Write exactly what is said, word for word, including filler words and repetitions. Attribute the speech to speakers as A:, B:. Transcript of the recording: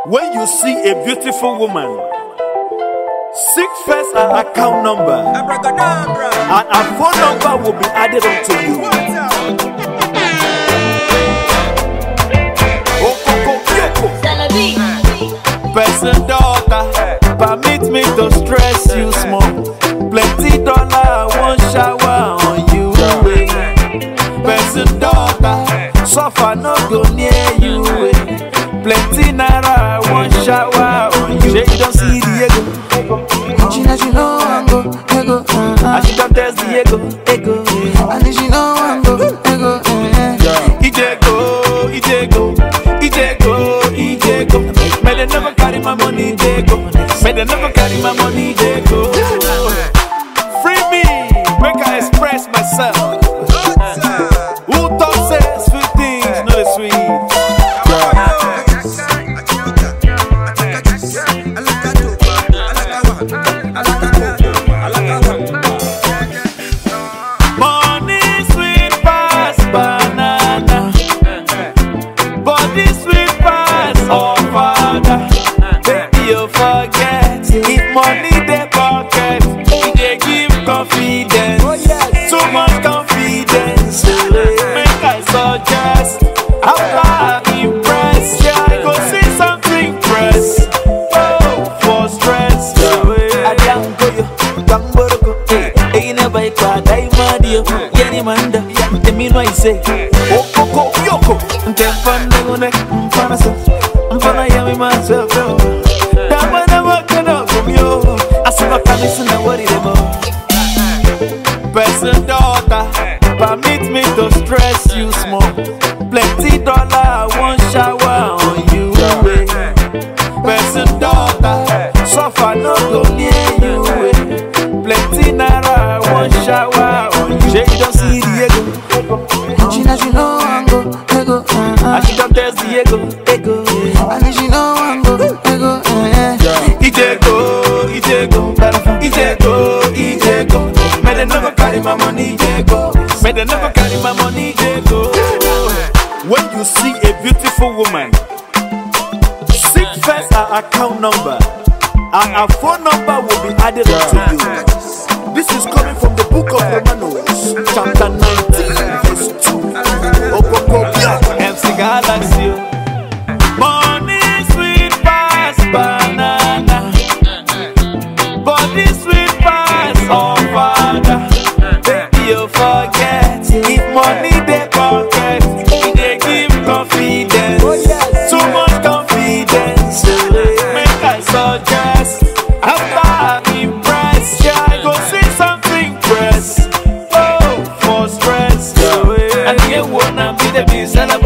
A: When you see a beautiful woman, seek first her account number, and her phone number will be added onto you. Person daughter, permit me to stress you small. Plenty dollar, one shower on you. Person daughter, suffer no go near you. Plenty naira, one shower on you. She don't see the ego.
B: She knows you know I'm go, ego. Uh-huh.
A: And she don't test the ego, ego.
B: And she know I'm go, ego. Uh-huh.
A: Ijego, Ijego, Ijego, Ijego. May they never carry my money, Ijego. May they never carry my money, Ijego. Free me, make I express myself. Who talks says sweet things, not the sweet. Money they pocket, they give confidence. Oh, yes. Too much confidence. Make I suggest, after I impress, yeah, I go see something press. Oh, for stress. I don't go yo, don't go go. Hey, hey, never I quite die mad yo. Yenny manda, the mean I say. Oh, oh, oh, yoko. Then fun no ne, fun so, fun I am myself. Person daughter, permit me to stress you small. Plenty dollar, one shower on you. Person daughter, suffer no go near you. Plenty naira, one shower on you. She don't see the ego.
B: She knows you know I'm go, ego. Uh-huh.
A: And she don't test the ego, ego.
B: And she know I'm go, ego. Uh-huh.
A: Ijego, Ijego, Ijego, Ijego. May they never carry my money, Ijego. May they never carry my money, Ijego. When you see a beautiful woman, seek first her account number, and her phone number will be added to you. This is coming from the book of Romanos, chapter nineteen, verse two. Okoko, M C Galaxy. Money sweet pass banana, body sweet pass oh father. Baby you forget, if money they pocket, they give confidence. Too much confidence. Make I suggest, after I impress, yeah, I go see something press. Oh, for stress. And you wanna be the best.